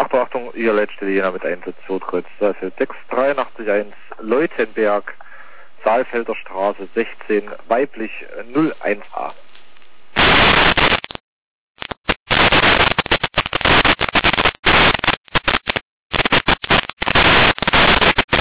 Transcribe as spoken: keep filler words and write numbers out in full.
Achtung, Achtung, Ihr letzte Jena mit Einsatz Kreuz. Also sechs drei acht eins Leutenberg, Saalfelder Straße sechzehn, weiblich null eins a.